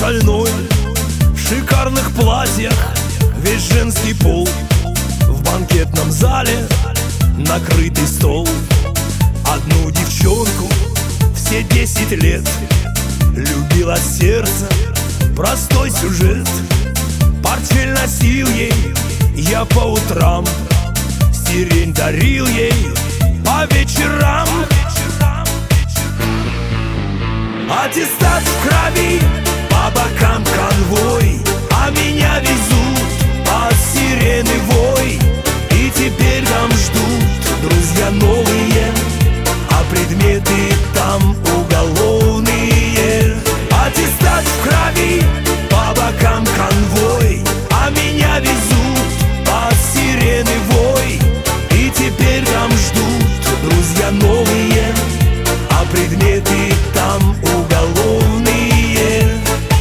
шальной, в шикарных платьях весь женский пол. В банкетном зале накрытый стол. Одну девчонку все 10 лет любило сердце, простой сюжет. Портфель носил ей я по утрам, сирень дарил ей по вечерам. Аттестат в крови, по бокам конвой, а меня везут под сирены вой. И теперь там ждут друзья новые, а предметы там уголовные. Аттестат в крови, по бокам конвой, а меня везут под сирены вой. И теперь там ждут друзья новые, а предметы там уголовные.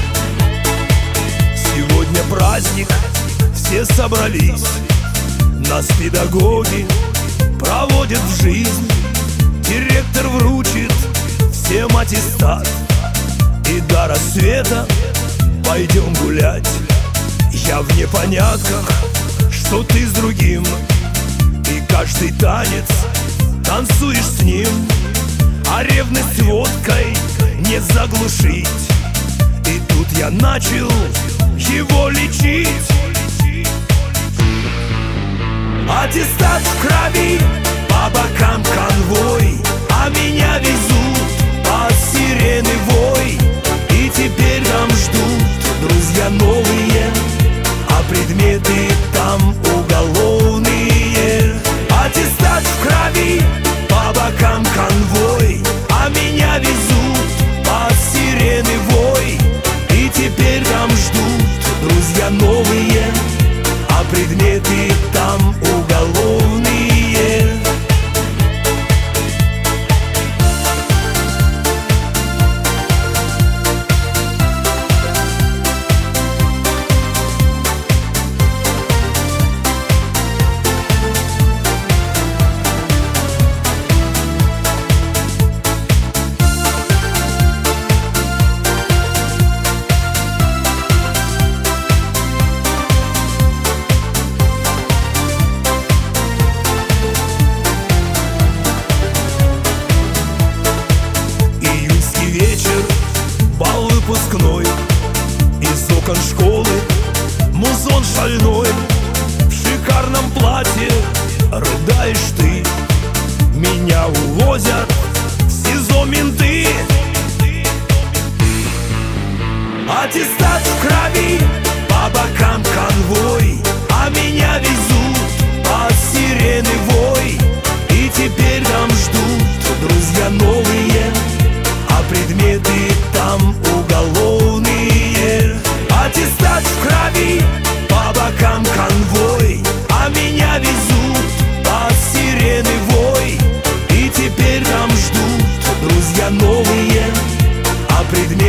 Сегодня праздник, все собрались, нас педагоги проводят в жизнь. Директор вручит всем аттестат, и до рассвета пойдем гулять. Я в непонятках, что ты с другим, и каждый танец танцуешь с ним. А ревность водкой не заглушить, и тут я начал его лечить. Аттестат в крови, по бокам конвой, а меня везут под сирены вой. И теперь там ждут друзья новые, а предметы там уголовные. Аттестат в крови, по бокам конвой, а меня везут под сирены вой. И теперь там ждут друзья новые, а предметы там уголовные. Выпускной, из окон школы музон шальной. В шикарном платье рыдаешь ты, меня увозят в СИЗО менты. Аттестат в крови, по бокам конвой, а меня везут под сирены вой. И теперь там ждут друзья новые, а предметы там уголовные. Аттестат в крови, по бокам конвой, а меня везут под сирены вой. И теперь там ждут друзья новые, а предметы